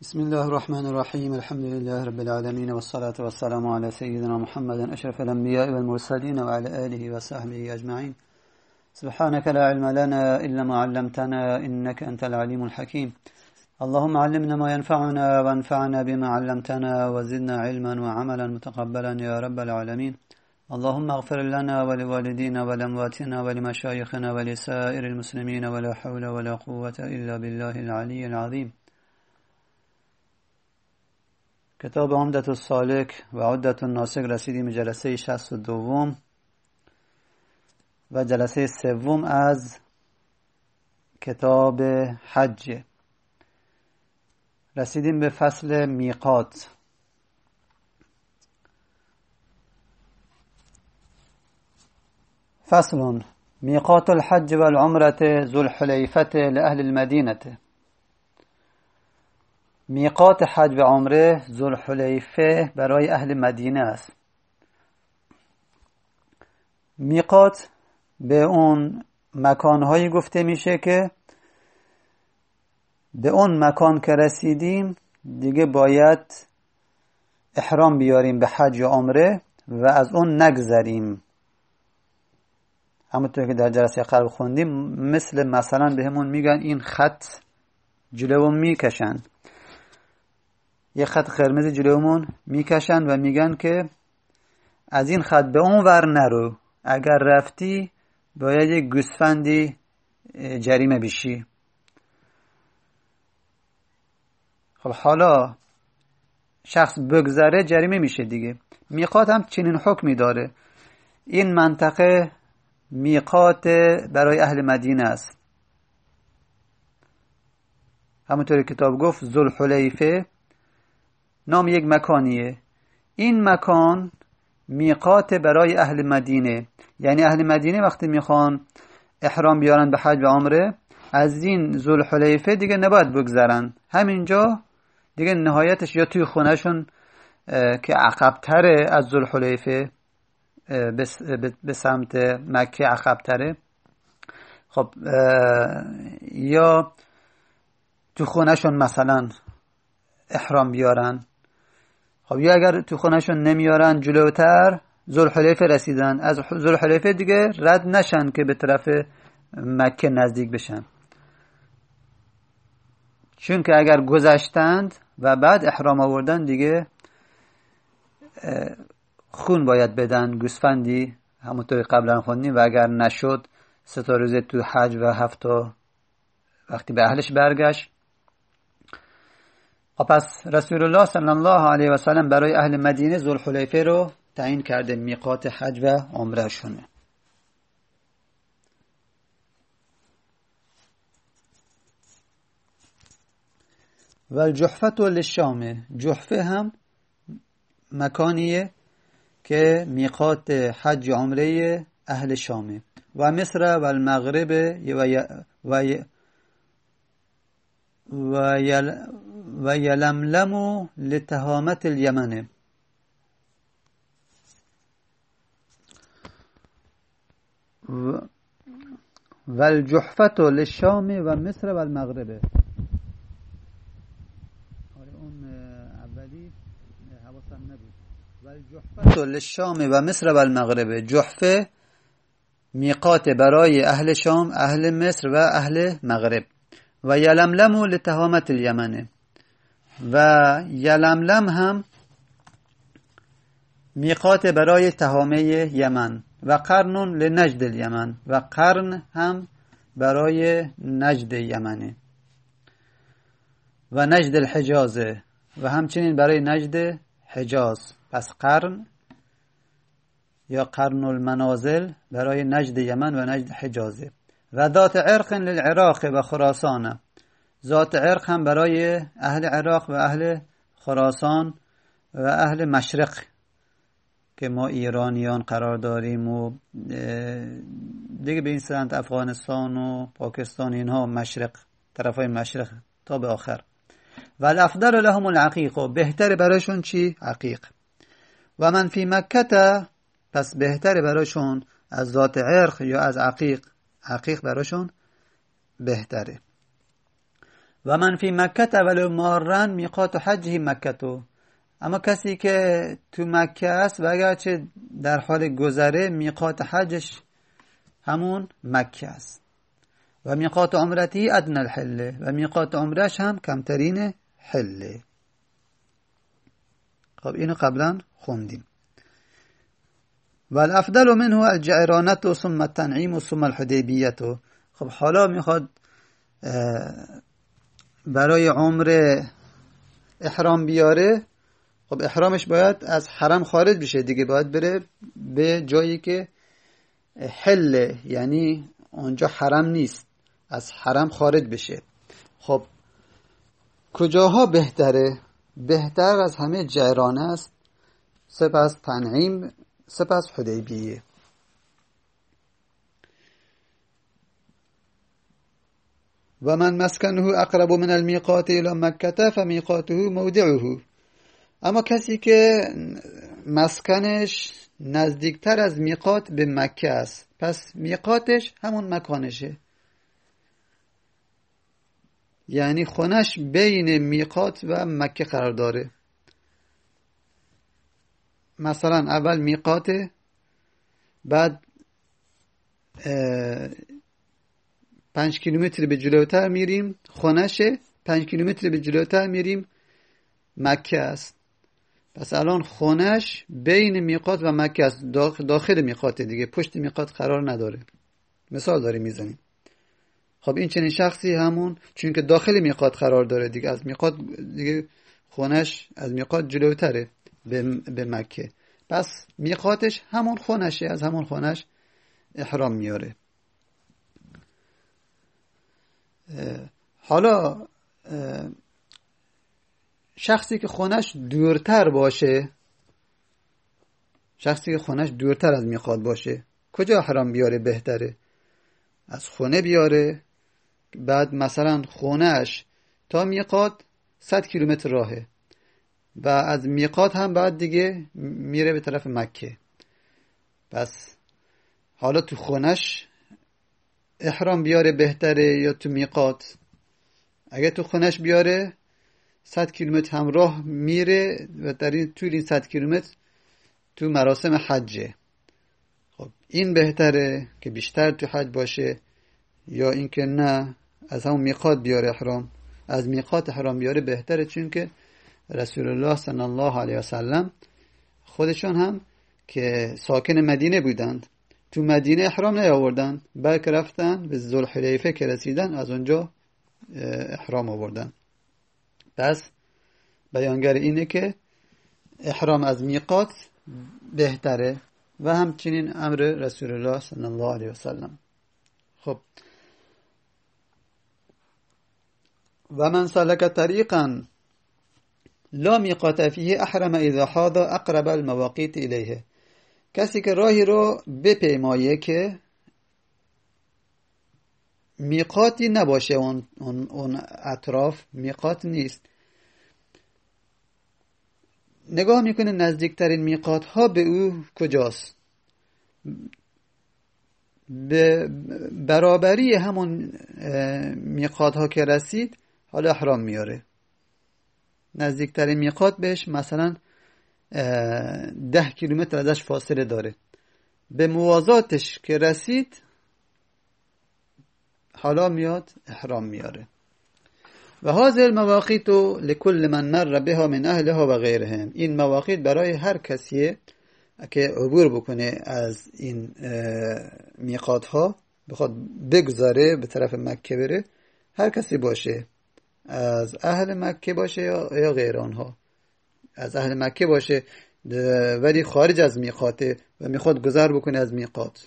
بسم الله الرحمن الرحيم الحمد لله رب العالمين والصلاة والسلام على سيدنا محمد أشرف الأنبياء والمرسلين وعلى آله وصحبه أجمعين. سبحانك لا علم لنا إلا ما علمتنا إنك أنت العليم الحكيم. اللهم علمنا ما ينفعنا وانفعنا بما علمتنا وزدنا علما وعملا متقبلا يا رب العالمين. اللهم اغفر لنا ولوالدينا ولأمواتنا ولمشايخنا ولسائر المسلمين ولا حول ولا قوة إلا بالله العلي العظيم. کتاب عمدة السالک و عدة الناسک رسیدیم جلسه 62 و جلسه سوم از کتاب حج. رسیدیم به فصل میقات. فصل میقات الحج و العمرة ذو الحلیفة لأهل المدینة. میقات حج و عمره ذوالحلیفه برای اهل مدینه است. میقات به اون مکانهایی گفته میشه که به اون مکان که رسیدیم دیگه باید احرام بیاریم به حج و عمره و از اون نگذریم. همونطور که در جلسه قبل خوندیم، مثلا به همون میگن این خط جلو میکشن، یه خط قرمز جلومون میکشن و میگن که از این خط به اون ور نرو، اگر رفتی باید یک گوسفندی جریمه بشی. خب حالا شخص بگذره جریمه میشه دیگه. میقات هم چنین حکمی داره. این منطقه میقات برای اهل مدینه است. همونطوری کتاب گفت ذوالحلیفه نام یک مکانیه. این مکان میقات برای اهل مدینه، یعنی اهل مدینه وقتی میخوان احرام بیارن به حج و عمره از این ذوالحلیفه دیگه نباید بگذرن. همینجا دیگه نهایتش یا توی خونهشون که عقب‌تره از ذوالحلیفه به سمت مکه عقب‌تره، خب یا تو خونهشون مثلا احرام بیارن. خب یا اگر تو خونهشون نمیارن جلوتر ذوالحلیفه رسیدن، از ذوالحلیفه دیگه رد نشن که به طرف مکه نزدیک بشن، چون که اگر گذشتند و بعد احرام آوردن دیگه خون باید بدن، گوسفندی همونطور قبلا خوندیم، و اگر نشد 3 روزه تو حج و 7 وقتی به اهلش برگشت. پس رسول الله صلی الله علیه و سلم برای اهل مدینه ذوالحلیفه رو تعیین کرده میقات حج و عمره شونه. و الجحفة للشام، جحفه هم مکانیه که میقات حج و عمره اهل شامه. و مصر و المغرب و یلملم لتهامة الیمن. و الجحفة للشام و مصر و المغرب. اون اولی حواسم نبود. و الجحفة للشام و مصر و المغرب. جحفه میقات برای اهل شام، اهل مصر و اهل مغرب. و یلملم لتهامة الیمن. و یلملم هم میقات برای تهامه یمن. و قرن لنجد الیمن. و قرن هم برای نجد یمنه. و نجد الحجاز، و همچنین برای نجد حجاز. پس قرن یا قرن المنازل برای نجد یمن و نجد حجازه. و ذات عرق للعراق و خراسان. ذات عرق هم برای اهل عراق و اهل خراسان و اهل مشرق که ما ایرانیان قرار داریم و دیگه به این سمت افغانستان و پاکستان، اینها مشرق، طرفای مشرق تا به آخر. و الافضل لهم العقیق، و بهتر برایشون چی؟ عقیق. و من فی مکه، پس بهتر برایشون از ذات عرق یا از عقیق. عقیق برایشون بهتره. و من فی مکه ولو مارن میقات حجه مکه. اما کسی که تو مکه است و اگرچه در حال گذره، میقات حجش همون مکه است. و میقات عمرتی ادنى الحله، و میقات عمرش هم کمترین حله. خب اینو قبلا خوندیم. و الافضل منه الجعرانه ثم التنعیم ثم الحدیبیه. خب حالا میخواد برای عمره احرام بیاره. خب احرامش باید از حرم خارج بشه دیگه، باید بره به جایی که حله، یعنی اونجا حرم نیست، از حرم خارج بشه. خب کجاها بهتره؟ بهتر از همه جعرانه است، سپس تنعیم، سپس حدیبیه. و من مسکنه اقرب من المیقات الى مکه فمیقاته موضعه. اما کسی که مسکنش نزدیکتر از میقات به مکه است، پس میقاتش همون مکانشه، یعنی خونش بین میقات و مکه قرار داره. مثلا اول میقاته، بعد 5 کیلومتر به جلوتر میریم خونشه، 5 کیلومتر به جلوتر میریم مکه است. پس الان خونش بین میقات و مکه است، داخل میقات دیگه، پشت میقات قرار نداره. مثال داریم میزنیم. خب این چنین شخصی همون، چون که داخل میقات قرار داره دیگه، از میقات دیگه خونش از میقات جلوتره به مکه، پس میقاتش همون خونشه، از همون خونش احرام میاره. حالا شخصی که خونش دورتر باشه، شخصی که خونش دورتر از میقات باشه، کجا احرام بیاره بهتره؟ از خونه بیاره، بعد مثلا خونهش تا میقات 100 کیلومتر راهه و از میقات هم بعد دیگه میره به طرف مکه. پس حالا تو خونش احرام بیاره بهتره یا تو میقات؟ اگه تو خونش بیاره 100 کیلومتر هم راه میره و در این طول این 100 کیلومتر تو مراسم حجه. خب این بهتره که بیشتر تو حج باشه، یا اینکه نه از همون میقات بیاره احرام؟ از میقات احرام بیاره بهتره، چون که رسول الله صلی الله علیه و سلم خودشون هم که ساکن مدینه بودند، تو مدینه احرام نیاوردن، بلکه رفتن به ذوالحلیفه که رسیدن از اونجا احرام آوردن. پس بیانگر اینه که احرام از میقات بهتره و همچنین امر رسول الله صلی الله علیه و سلم. خب و من سلک طریقا لا میقات فیه احرم اذا حاض اقرب المواقیت الیه. کسی که راهی رو بپیمایه که میقاتی نباشه، اون اطراف میقات نیست، نگاه میکنه نزدیکترین میقات ها به او کجاست، به برابری همون میقات ها که رسید حالا احرام میاره. نزدیکترین میقات بهش مثلا 10 کیلومتر ازش فاصله داره، به موازاتش که رسید حالا میاد احرام میاره. و هذه المواقیت لكل من مر بها من اهلها و غیرهم. این مواقیت برای هر کسیه که عبور بکنه از این میقات ها، بخواد بگذاره به طرف مکه بره، هر کسی باشه، از اهل مکه باشه یا غیر آنها. از اهل مکه باشه ولی خارج از میقاته و میخواد گذر بکنه از میقات.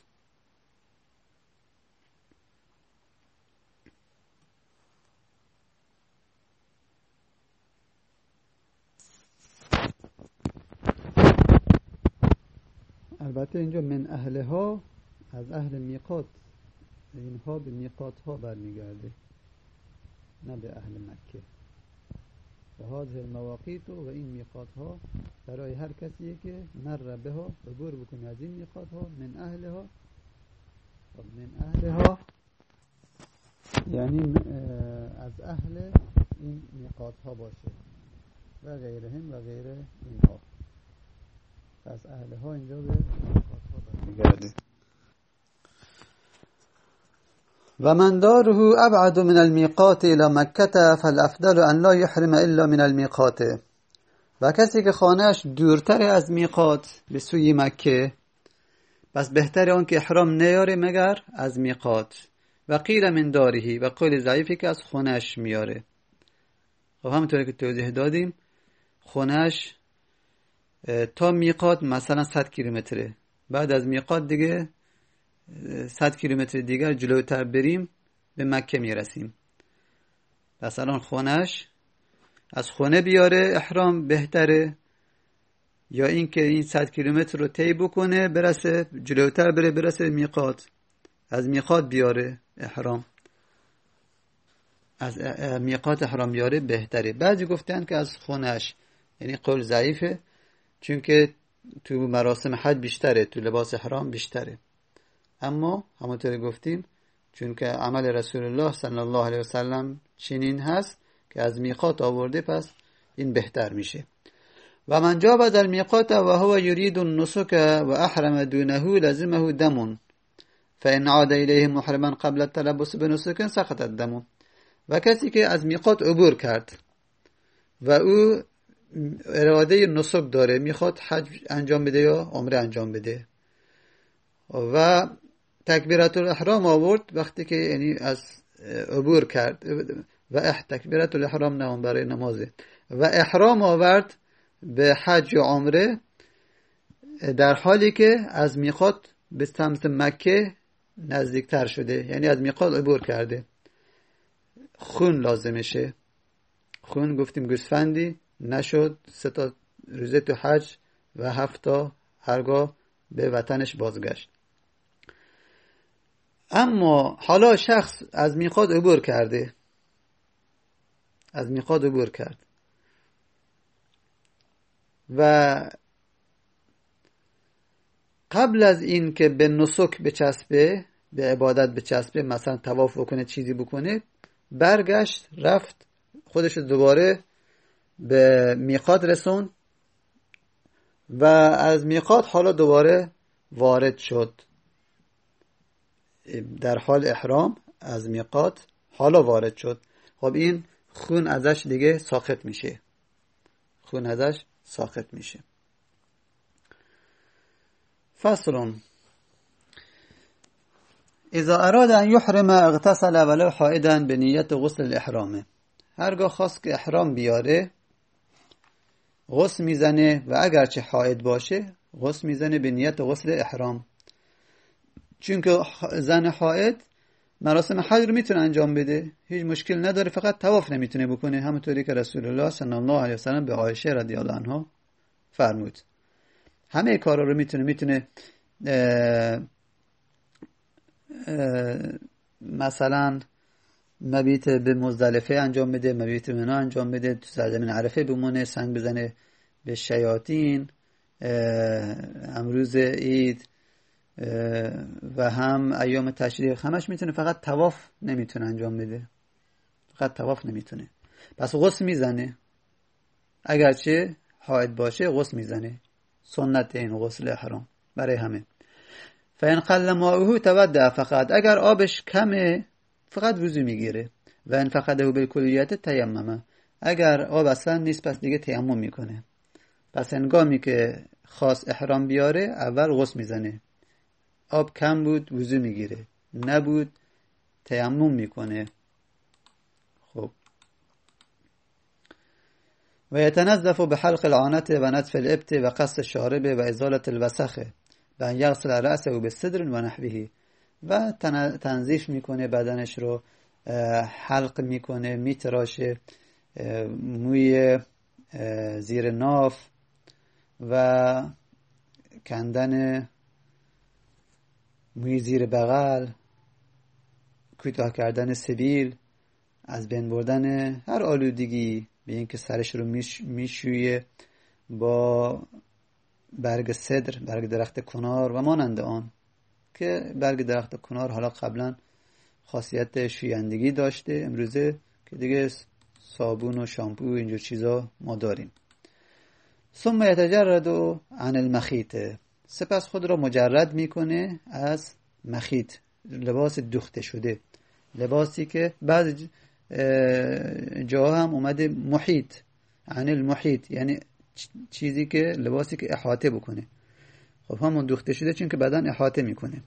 البته اینجا من اهلها از اهل میقات، اینها به میقات ها برمیگرده، نه به اهل مکه. و هذه المواقیت و این میقات ها برای هر کسیه که مر بها، عبور بکنه از این میقات ها، من اهلها. من اهلها یعنی از اهل این میقات ها باشه و غیرهم و غیر اینها. از اهل ها اینجا به میقات ها برمیگرده. و من داره ابعد من المیقات الى مکه فالافضل ان لا يحرم الا من المیقات. و کسی که خانهش دورتر از میقات به سوی مکه، بس بهتر اون که احرام نیاره مگر از میقات. و قیل من دارهی، و قول ضعیفی که از خونهش میاره. خب همونطوری که توضیح دادیم خونهش تا میقات مثلا 100 کیلومتره، بعد از میقات دیگه 100 کیلومتر دیگر جلوتر بریم به مکه میرسیم. مثلا خونهش از خونه بیاره احرام بهتره، یا اینکه این 100 کیلومتر رو طی بکنه برسه جلوتر بره برسه میقات، از میقات بیاره احرام، از میقات احرام بیاره بهتره. بعضی گفتن که از خونهش، یعنی قول ضعیفه چون که تو مراسم حج بیشتره، تو لباس احرام بیشتره. اما همونطور گفتیم چون که عمل رسول الله صلی الله علیه وسلم چنین هست که از میقات آورده، پس این بهتر میشه. و من جاوز المیقات و هو یرید النسک و احرم دونه لازمه دم فان عاد الیه محرما قبل التلبس بنسک سقط الدم. و کسی که از میقات عبور کرد و او اراده نسک داره، میخواد حج انجام بده یا عمره انجام بده و تکبیرت الاحرام آورد وقتی که یعنی از عبور کرد و تکبیرت الاحرام نه برای نمازه و احرام آورد به حج و عمره در حالی که از میقات به سمت مکه نزدیکتر شده، یعنی از میقات عبور کرده، خون لازمشه. خون گفتیم گوسفندی نشد، 3 روزه تو حج و 7 هرگاه به وطنش بازگشت. اما حالا شخص از میقات عبور کرده، از میقات عبور کرد و قبل از این که به نسک بچسبه، به عبادت بچسبه، مثلا طواف بکنه چیزی بکنه، برگشت رفت خودش دوباره به میقات رسون و از میقات حالا دوباره وارد شد در حال احرام، از میقات حالا وارد شد. خب این خون ازش دیگه ساقط میشه، خون ازش ساقط میشه. فصل اذا اراد ان يحرم اغتسل ولو حائدا بنیت غسل الاحرام. هرگاه خواست که احرام بیاره غسل میزنه و اگرچه حائد باشه غسل میزنه به نیت غسل احرام، چون که زن حائد مراسم حج رو میتونه انجام بده، هیچ مشکل نداره، فقط طواف نمیتونه بکنه، همونطوری که رسول الله صلی الله علیه وسلم به عایشه رضی الله عنها فرمود. همه کارا رو میتونه مثلا مبیت به مزدلفه انجام بده، مبیت منی انجام بده، تو سرزمین عرفه بمونه، سنگ بزنه به شیاطین امروز عید و هم ایام تشریق، همش میتونه، فقط طواف نمیتونه انجام بده، فقط طواف نمیتونه. پس غسل میزنه، اگرچه حائض باشه غسل میزنه، سنت این غسل احرام برای همه. فین قل ماؤه تودع فقط، اگر آبش کمه فقط وضو میگیره. و ان فقده بالکلیت تیمم، اگر آب اصلا نیست پس دیگه تیمم میکنه. پس هنگامی که خواست احرام بیاره اول غسل میزنه، آب کم بود وضو میگیره، نبود تیمم میکنه. خب و یتنظف بحلق العانة و نتف الابط و قص الشارب و ازالة الوسخ و ان یغسل رأسه بالصدر و نحوه، و تنظیف میکنه بدنش رو، حلق میکنه، میتراشه موی زیر ناف و کندن موی زیر بغل، کوتاه کردن سبیل، از بین بردن هر آلودگی، به این که سرش رو میشویه با برگ سدر، برگ درخت کنار و مانند آن، که برگ درخت کنار حالا قبلا خاصیت شویندگی داشته. امروزه که دیگه صابون و شامپو و اینجور چیزا ما داریم. ثم یتجرد عن المخیط، سپس خود را مجرد میکنه از مخیط، لباس دوخته شده، لباسی که بعضی جاها هم اومده محیط، عن المحیط یعنی چیزی که لباسی که احاطه بکنه. خب همون دوخته شده چون که بدن احاطه میکنه.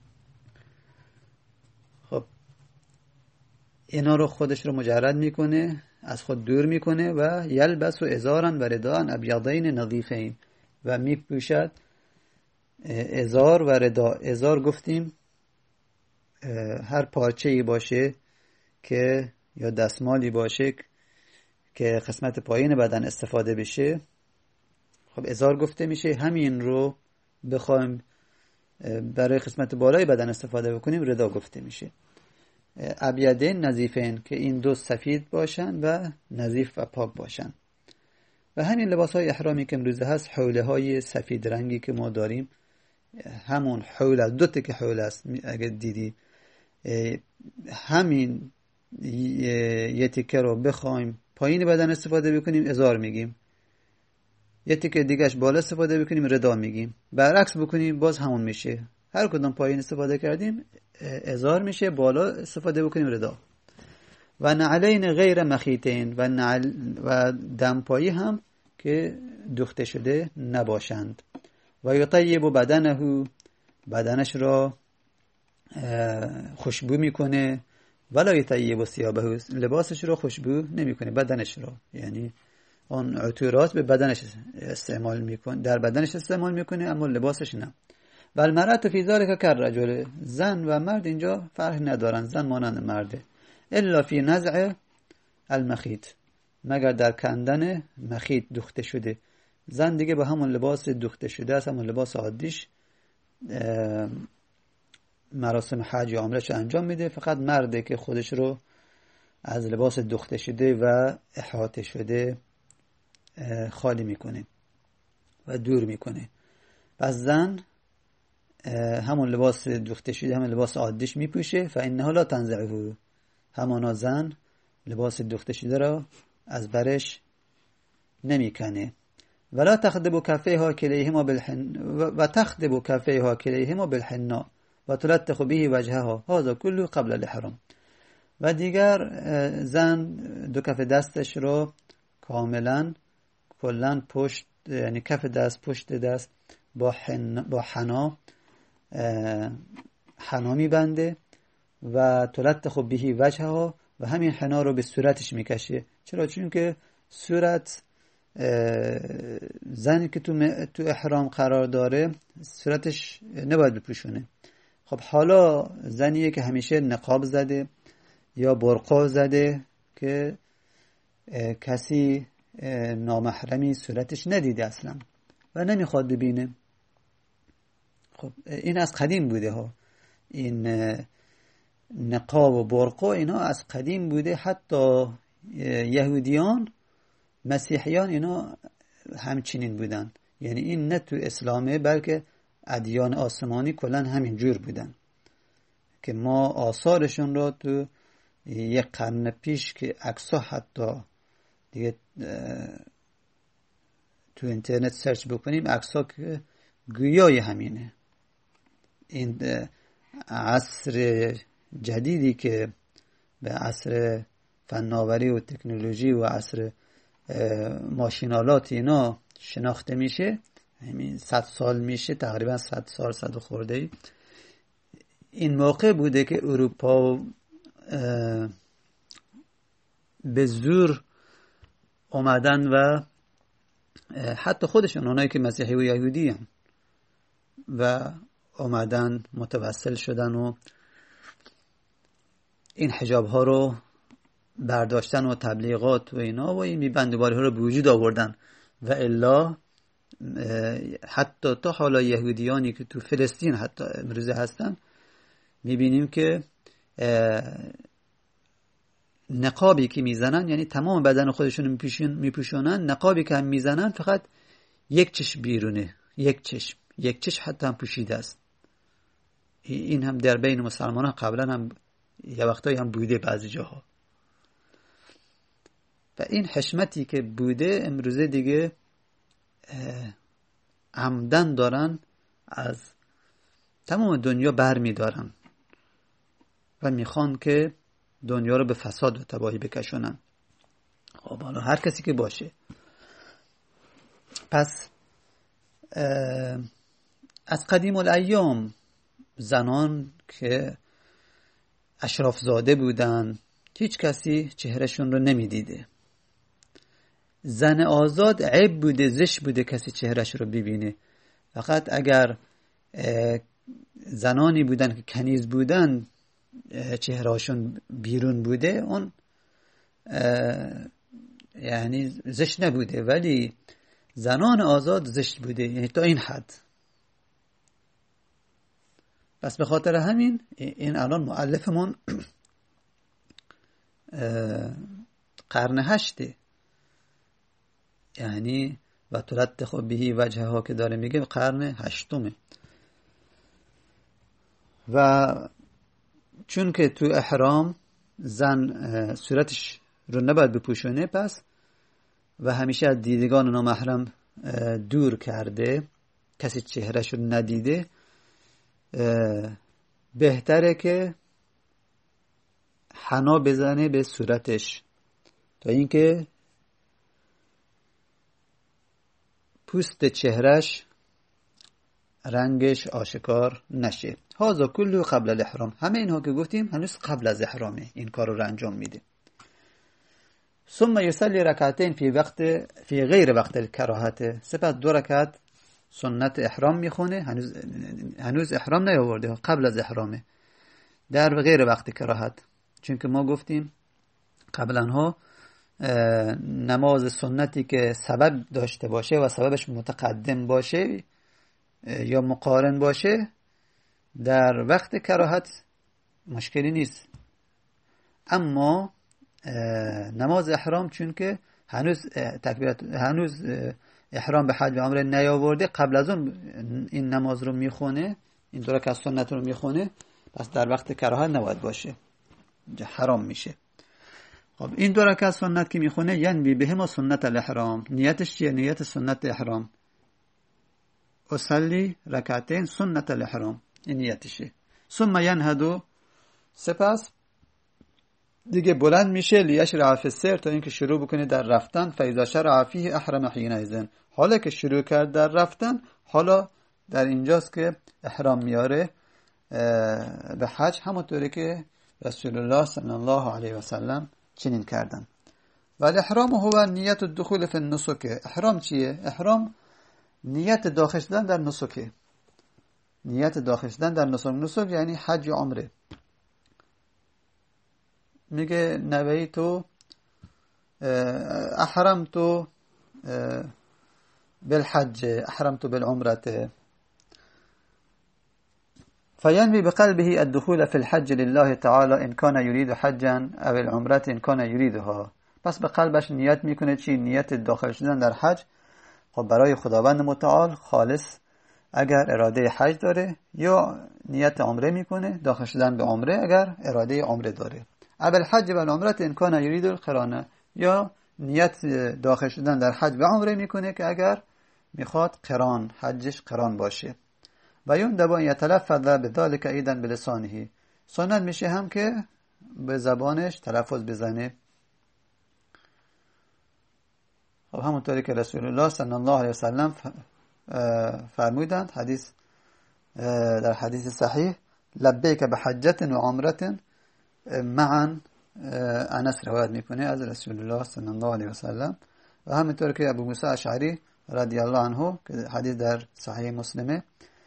خب اینا رو خودش رو مجرد میکنه، از خود دور میکنه و یلبس و ازارا و رداء ابیضین نظیفین، و میپوشد ازار و ردا. ازار گفتیم هر پارچه‌ای باشه که یا دستمالی باشه که قسمت پایین بدن استفاده بشه، خب ازار گفته میشه. همین رو بخوایم برای قسمت بالای بدن استفاده بکنیم ردا گفته میشه. ابیضین نظیفین که این دو سفید باشن و نظیف و پاک باشن. و همین لباس های احرامی که امروزه هست، حوله های سفید رنگی که ما داریم، همون حوله، دو تکه حوله است اگه دیدی، همین یه تکه رو بخوایم پایین بدن استفاده بکنیم ازار میگیم، یه تکه دیگهش بالا استفاده بکنیم ردا میگیم، برعکس بکنیم باز همون میشه. هر کدوم پایین استفاده کردیم ازار میشه، بالا استفاده بکنیم ردا. و نعلین غیر مخیطین، و دمپایی هم که دوخته شده نباشند. و یطیب بدنه، بدنش را خوشبو میکنه. ولا یطیب ثیابه، لباسش را خوشبو نمیکنه، بدنش را، یعنی اون عطورات به بدنش استعمال میکنه، در بدنش استعمال میکنه اما لباسش نه. و المرأة فی ذلک کالرجل، زن و مرد اینجا فرق ندارن، زن مانند مرده. الا فی نزع المخیط، مگر در کندن مخیط دوخته شده. زن دیگه با همون لباس دوخته شده است، همون لباس عادیش مراسم حج یا عمرهش انجام میده. فقط مرده که خودش رو از لباس دوخته شده و احاطه شده خالی میکنه و دور میکنه. پس زن همون لباس دوخته شده، همون لباس عادیش میپوشه. فانها لا تنزعه، همانا زن لباس دوخته شده را از برش نمیکنه. ولا تخدب کفیها کلیهما بالحناء، و تخدب کفیها کلیهما بالحناء و تلطخ به وجهها، هذا كله قبل الاحرام. و دیگر زن دو کف دستش رو کاملا پشت، یعنی کف دست پشت دست با حنا میبنده و تلطخ به وجهها، و همین حنا رو به صورتش میکشه. چرا؟ چون که صورت زنی که تو احرام قرار داره صورتش نباید بپوشونه. خب حالا زنیه که همیشه نقاب زده یا برقع زده که کسی نامحرمی صورتش ندیده اصلا و نمیخواد ببینه. خب این از قدیم بوده ها، این نقاب و برقع اینا از قدیم بوده. حتی یهودیان، مسیحیان اینا همچنین بودن. یعنی این نه تو اسلامه بلکه ادیان آسمانی کلن همین جور بودن که ما آثارشون رو تو یک قرن پیش که عکس‌ها حتی دیگه تو اینترنت سرچ بکنیم عکس‌ها که گویای همینه. این عصر جدیدی که به عصر فناوری و تکنولوژی و عصر ماشینالات اینا شناخته میشه، همین 100 سال میشه، تقریبا 100 سال 100 خورده. این موقع بوده که اروپا به زور اومدن و حتی خودشون اونایی که مسیحی و یهودی هن و اومدن متوسل شدن و این حجاب ها رو برداشتن و تبلیغات و اینا و این میبندوباری ها رو به وجود آوردن. و الا حتی تا حالا یهودیانی که تو فلسطین حتی امروزه هستن میبینیم که نقابی که میزنن، یعنی تمام بدن خودشون میپوشونن، نقابی که هم میزنن فقط یک چشم بیرونه، یک چشم حتی هم پوشیده است. این هم در بین مسلمانان قبلا هم یه وقتایی هم بوده بعضی جاها. و این حشمتی که بوده امروزه دیگه عمدن دارن از تمام دنیا بر می دارن و میخوان که دنیا رو به فساد و تباهی بکشونن. خب حالا هر کسی که باشه. پس از قدیم الایام زنان که اشراف زاده بودن هیچ کسی چهرهشون رو نمیدیده. زن آزاد عیب بوده، زشت بوده کسی چهرهش رو ببینه. فقط اگر زنانی بودن که کنیز بودن چهرهاشون بیرون بوده اون یعنی زشت نبوده، ولی زنان آزاد زشت بوده، یعنی تا این حد. پس به خاطر همین این الان مؤلفمون قرن 8 یعنی و تلطخ بهی وجهه ها که داره میگه قرن 8. و چون که تو احرام زن صورتش رو نباید بپوشونه، پس و همیشه از دیدگان نامحرم دور کرده، کسی چهرهش رو ندیده، بهتره که حنا بزنه به صورتش تا اینکه پوست چهرش رنگش آشکار نشه. هذا کله قبل الاحرام. همه اینها که گفتیم هنوز قبل از احرامه این کار رو انجام میده. ثم يصلي ركعتين في غیر وقت الكراهه. سپس 2 رکعت سنت احرام میخونه. هنوز احرام نیاورده، قبل از احرامه، در غیر وقت کراهت. چون که ما گفتیم قبلا ها نماز سنتی که سبب داشته باشه و سببش متقدم باشه یا مقارن باشه در وقت کراهت مشکلی نیست. اما نماز احرام چون که هنوز احرام به حج و عمره نیاورده، قبل از اون این نماز رو میخونه، این 2 رکعت سنت رو میخونه، پس در وقت کراهت نباید باشه، حرام میشه. خب این 2 رکعت سنت که میخونه ینوی بهما سنت الاحرام. نیتش چیه؟ نیت سنت احرام. اصلی رکعتین سنت الاحرام، این نیتشه. ثم ینهدو. سپس دیگه بلند میشه لیشرع فی السیر، تا اینکه شروع بکنه در رفتن. فاذا شرع فیه احرم حینئذ. حالا که شروع کرد در رفتن، حالا در اینجاست که احرام میاره به حج، همونطوری که رسول الله صلی الله علیه و سلم چنین کردن. و الاحرام هو نیت الدخول فی النسک. احرام چیه؟ احرام نیت داخل شدن در نسک. نیت داخل شدن در نسک. نسک یعنی حج و عمره. میگه نویتو احرمتو بالحج احرمتو بالعمرة. فینوی بقلبه الدخول في الحج لله تعالی ان کان یرید حجا او العمرة ان کان یریدها. پس به قلبش نیت میکنه چی؟ نیت داخل شدن در حج خب برای خداوند متعال خالص اگر اراده حج داره، یا نیت عمره میکنه داخل شدن به عمره اگر اراده عمره داره. اول حج و العمره ان کان یرید القرانه، یا نیت داخل شدن در حج و عمره میکنه که اگر میخواد قران، حجش قران باشه. و یندب ان یتلفظ بذلک ایضا بلسانه. سنت میشه هم که به زبانش تلفظ بزنه. خب همونطوری که رسول الله صلی الله علیه و سلم فرمودند در حدیث صحیح لبیک بحجت و عمرت معا. انس روایت میکنه از رسول الله صلی الله علیه و سلم. و همینطور که ابو موسی اشعری رضی الله عنه که حدیث در صحیح مسلمه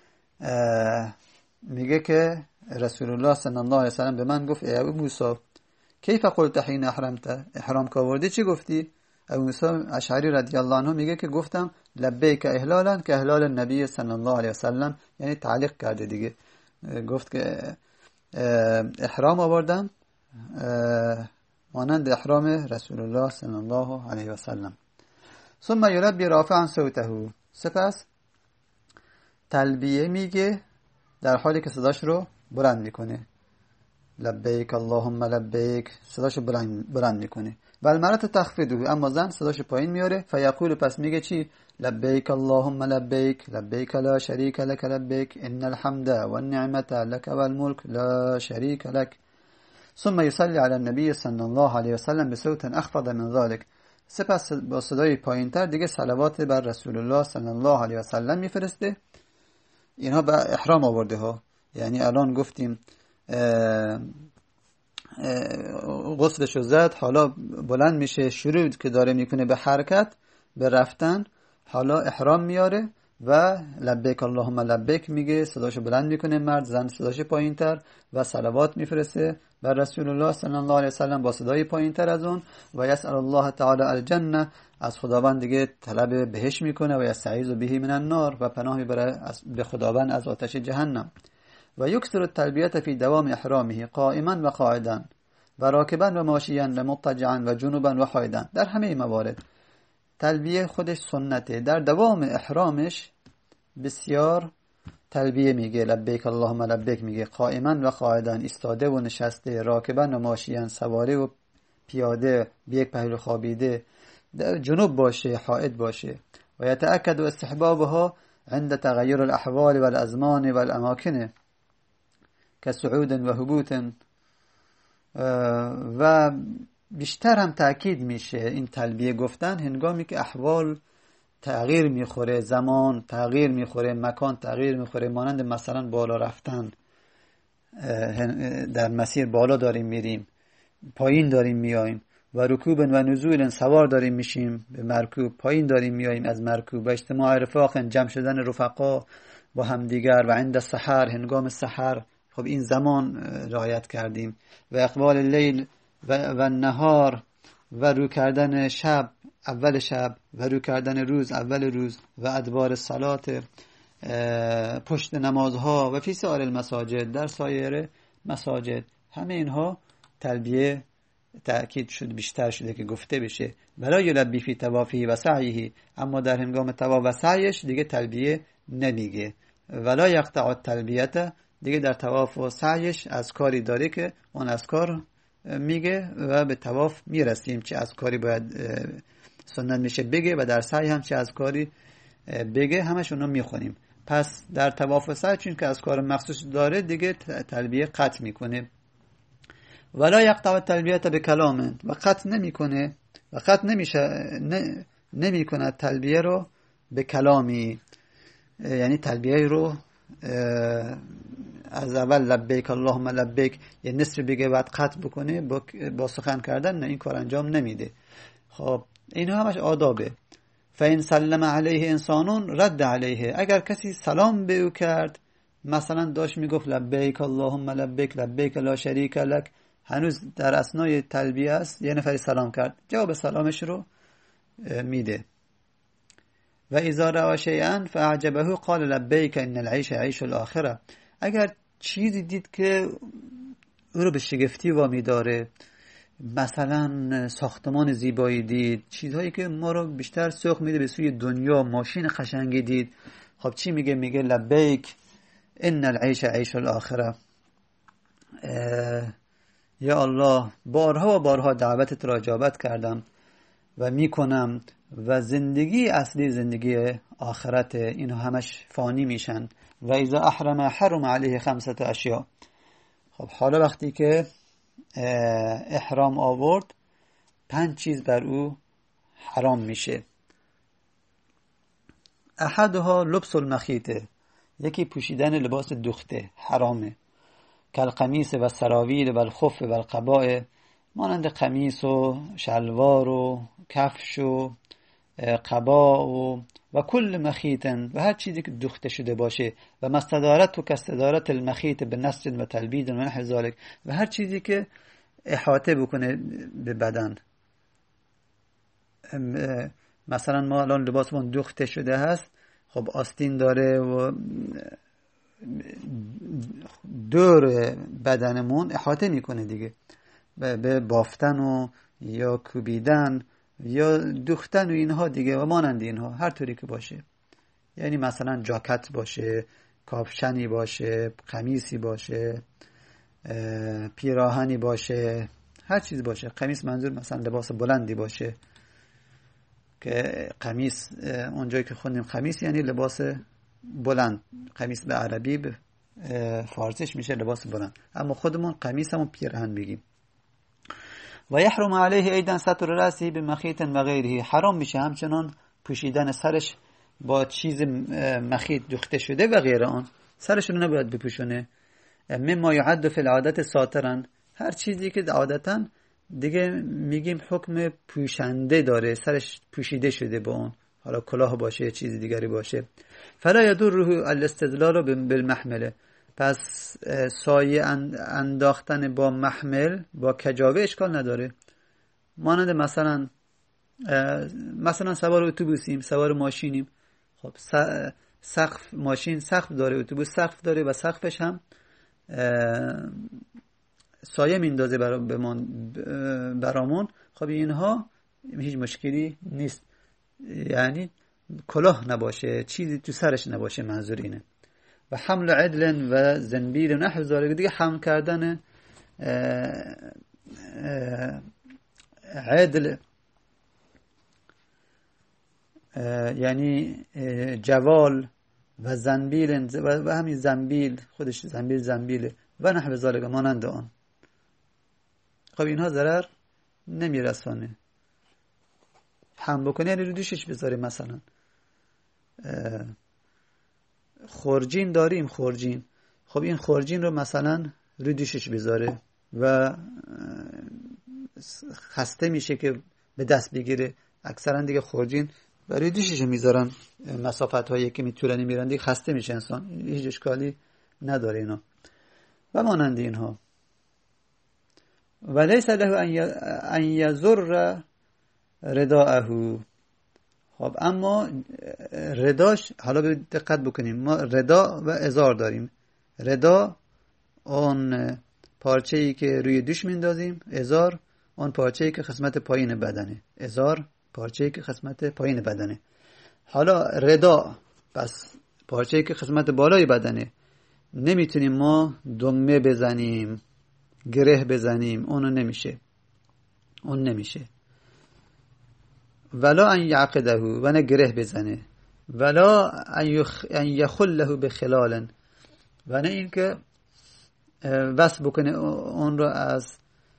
میگه که رسول الله صلی الله علیه و سلم به من گفت ای ابو موسی کیف قلت حین احرمت؟ احرام که آوردی چی گفتی؟ ابو موسی اشعری رضی الله عنه میگه که گفتم لبیک احلالا که احلال النبی صلی الله علیه و سلم، یعنی تعلیق کرده دیگه، گفت که احرام آوردم مانند احرام رسول الله صلی الله علیه و سلم. ثم یلبی رافعا صوته. سپس تلبیه میگه در حالی که صداش رو بلند میکنه. لبیک اللهم لبیک صداشو بلند میکنه. و المرأة تخفضه، اما زن صداشو پایین میاره. فیقول، پس میگه چی؟ لبیک اللهم لبیک لبیک لا شریک لك لبیک ان الحمد والنعمة لك والملك لا شریک لك. ثم يصلي على النبي صلى الله عليه وسلم بصوت اخفض من ذلك. سپس با صدای پایینتر دیگه صلوات بر رسول الله صلی الله علیه و سلم میفرسته. اینها به احرام آورده ها، یعنی الان گفتیم غسلشو زد، حالا بلند میشه، شروع که داره میکنه به حرکت، به رفتن، حالا احرام میاره و لبیک اللهم لبیک میگه، صداشو بلند میکنه مرد، زن صداشو پایینتر و صلوات میفرسته بر رسول الله صلی الله علیه وسلم با صدای پایینتر از اون. و یسأل الله تعالی الجنه، از خداوند دیگه طلب بهش میکنه. و یستعیذ به من النار، و پناه میبره به خداوند از آتش جهنم. و یکثر التلبیه فی دوام احرامه قائما و قاعدا و راکبا و ماشیا و مضطجعا و جنوبا و حائدا. در همه موارد تلبیه خودش سنته. در دوام احرامش بسیار تلبیه میگه، لبیک اللهم لبیک میگه، قائما و قاعدا، ایستاده و نشسته، راکبا و ماشیا، سواره و پیاده، به یک پهلو خوابیده، جنوب باشه، حائد باشه. و یتأکد استحبابها عند تغییر الاحوال والازمان والاماکن كصعود و هبوط. و بیشتر هم تأکید میشه این تلبیه گفتن هنگامی که احوال تغییر میخوره، زمان تغییر میخوره، مکان تغییر میخوره، مانند مثلا بالا رفتن، در مسیر بالا داریم میریم، پایین داریم میاییم، و رکوب و نزول، سوار داریم میشیم به مرکوب، پایین داریم میاییم از مرکوب، و اجتماع رفاق، جمع شدن رفقا با همدیگر، و عند السحر، هنگام سحر، خب این زمان رعایت کردیم، و اقبال لیل و نهار، و رو کردن شب اول شب، و رو کردن روز اول روز، و ادبار صلات، پشت نمازها، و فی سایر المساجد، در سایر مساجد. همه اینها تلبیه تأکید شد، بیشتر شده که گفته بشه. ولا یلبی فی طوافه و سعیه، اما در هنگام طواف و سعیش دیگه تلبیه نمیگه. ولا یقطع التلبیه، دیگه در طواف و سعیش از کاری داره که اون از کار میگه و به طواف میرسیم چه از کاری باید سنت میشه بگه، و در سعی هم چه از کاری بگه، همش اونو میخونیم. پس در طواف و سعی چون که از کار مخصوص داره دیگه تلبیه قطع میکنه. ولا یقطع التلبیه به کلام، و قطع نمیکنه و قطع نمیکنه تلبیه رو به کلامی، یعنی تلبیه رو از اول لبیک اللهم لبیک یه نصف بگه بعد قطع بکنه با سخن کردن، نه، این کار انجام نمیده. خب اینها همش آدابه. فین سلم علیه انسانون رد علیه، اگر کسی سلام به او کرد، مثلا داشت میگفت لبیک اللهم لبیک لبیک لا شریک لک، هنوز در اثنای تلبیه است، یه نفری سلام کرد، جواب سلامش رو میده. و اذا رأى شیئا فاعجبه قال لبیک ان العیش عیش الاخره، اگر چیزی دید که او رو به شگفتی وامی داره، مثلا ساختمان زیبایی دید، چیزهایی که ما رو بیشتر سوق میده به سوی دنیا، ماشین قشنگی دید، خب چی میگه؟ میگه لبیک ان العیش عیش الاخره، یا الله بارها و بارها دعوتت را اجابت کردم و میکنم، و زندگی اصلی زندگی آخرت، اینو همش فانی میشن. و اذا احرم حرم علیه 5 اشیاء، خب حالا وقتی که احرام آورد 5 چیز بر او حرام میشه. احدها لبس المخیطه، یکی پوشیدن لباس دوخته حرامه، کل قمیص و سراویل و الخف و القباء، مانند قمیص و شلوار و کفش و قبا و کل مخیطن، و هر چیزی که دوخته شده باشه، و مستدارت و کستدارت المخیط به نسج و تلبید و نحو ذالک، و هر چیزی که احاطه بکنه به بدن. مثلا ما الان لباسمون دوخته شده هست، خب آستین داره و دور بدنمون احاطه میکنه دیگه، به بافتن و یا کوبیدن یا دوختن و اینها دیگه، و مانند اینها هر طوری که باشه، یعنی مثلا جاکت باشه، کاپشنی باشه، قمیصی باشه، پیراهنی باشه، هر چیز باشه. قمیص منظور مثلا لباس بلندی باشه که قمیص اونجایی که خوندیم قمیص یعنی لباس بلند. قمیص به عربی به فارسیش میشه لباس بلند، اما خودمون قمیص همون پیراهن بگیم. و یحرم علیه ایضا ستر رأسه بمخیط و غیره، حرام میشه همچنان پوشیدن سرش با چیز مخیط دوخته شده و غیره آن. سرش رو نباید بپوشونه. مما یعد فی العادت ساترن، هر چیزی که عادتا دیگه میگیم حکم پوشنده داره، سرش پوشیده شده با اون، حالا کلاه باشه چیز دیگری باشه. فلا یضره الاستدلال بالمحمله، پس سایه انداختن با محمل با کجاوه اشکال نداره. مانند مثلا سوار اتوبوسیم، سوار ماشینیم، خب سقف ماشین سقف داره، اتوبوس سقف داره و سقفش هم سایه میندازه برامون. خب اینها هیچ مشکلی نیست، یعنی کلاه نباشه، چیزی تو سرش نباشه، منظور اینه. و حمل عدل و زنبیل و نحو ذالک، دیگه حمل کردن عدل یعنی جوال و زنبیل و همین زنبیل خودش زنبیل و نحو ذالک مانند آن. خب اینها ضرر نمیرسانه. حمل بکنه یعنی رو دوشش بذاره. مثلا خورجین داریم، خورجین، خب این خورجین رو مثلا رو دوشش بذاره و خسته میشه که به دست بگیره. اکثرا دیگه خورجین و رو دوشش میذارن، مسافت هایی که طولانی میرن دیگه خسته میشه انسان، هیچ اشکالی نداره اینا و مانند اینها. ولیس له ان یضر رداءه. خب اما رداش، حالا به دقت بکنیم، ما ردا و ازار داریم. ردا اون پارچه‌ای که روی دوش میندازیم، ازار اون پارچه‌ای که قسمت پایین بدنه. ازار پارچه‌ای که قسمت پایین بدنه. حالا ردا پس پارچه‌ای که قسمت بالای بدنه، نمیتونیم ما دمه بزنیم، گره بزنیم، اون نمیشه. ولا ان یعقده، و نه گره بزنه. ولا ان یخله بخلال، و نه اینکه وصل بکنه اون رو از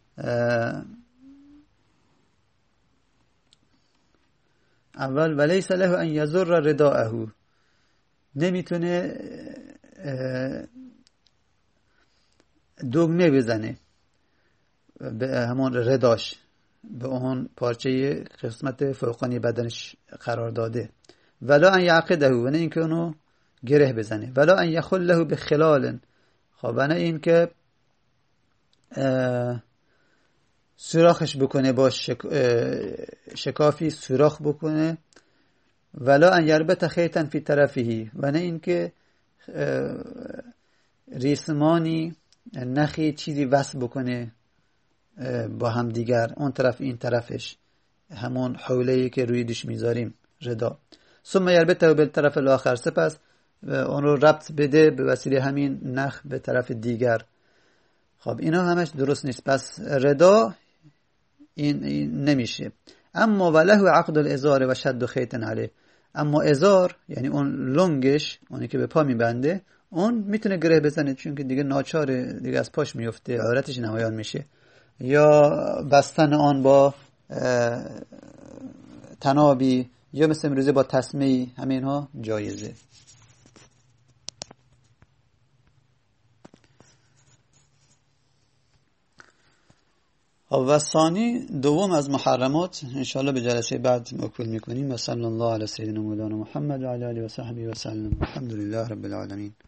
اول. ولیس له ان یضر رداءه، نمیتونه دگمه بزنه به همون رداش، به اون پارچه قسمت فوقانی بدنش قرار داده. ولا ان یعقده، و نه اینکه اونو گره بزنه. ولا ان یخله بخلال، خب نه اینکه سوراخش بکنه، با شکافی سوراخ بکنه. ولا ان یربط خیطا فی طرفه، و نه اینکه ریسمانی نخی چیزی وصل بکنه با هم دیگر، اون طرف این طرفش، همون حوله‌ای که روی دوش میذاریم ردا. ثم یربطه بالطرف الاخر، سپس اون رو ربط بده به وسیله همین نخ به طرف دیگر. خب اینا همش درست نیست. پس ردا این نمیشه. اما وله عقد الازار و شد خیط علیه، اما ازار یعنی اون لنگش، اونی که به پا میبنده، اون میتونه گره بزنه، چون که دیگه ناچاره، دیگه از پاش میفته، عورتش نمایان میشه. یا بستن آن با تنابی، یا مثل امروزه با تسمه، همین ها جایزه. و ثانی دوم از محرمات انشاءالله به جلسه بعد مکمل میکنیم. و صلی الله علی سیدنا مولانا محمد و علی آله و صحبه و سلم. الحمدلله رب العالمین.